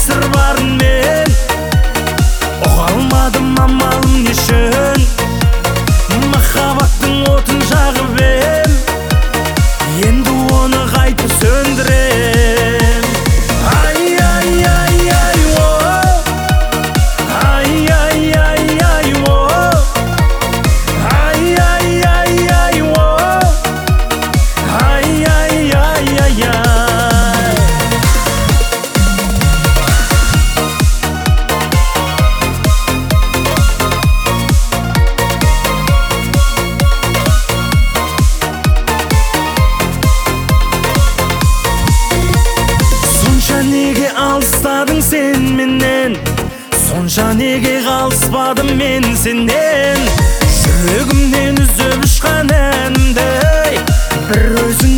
сыр барын мен ұға алмадым, амалым не үшін? Махаббаттың отын жағып ем, енді оны қайтып сөндірем. Ай, ай, ай, ай, о, ай, ай, ай, ай, о, ай, ай, ай, ай, о, ай, ай, ай, ай, ай. Сонша неге алыстадың сен менен? Сонша неге қалыспадым мен сенен? Жүрегімнен үзіп ұшқан әнімді бір өзің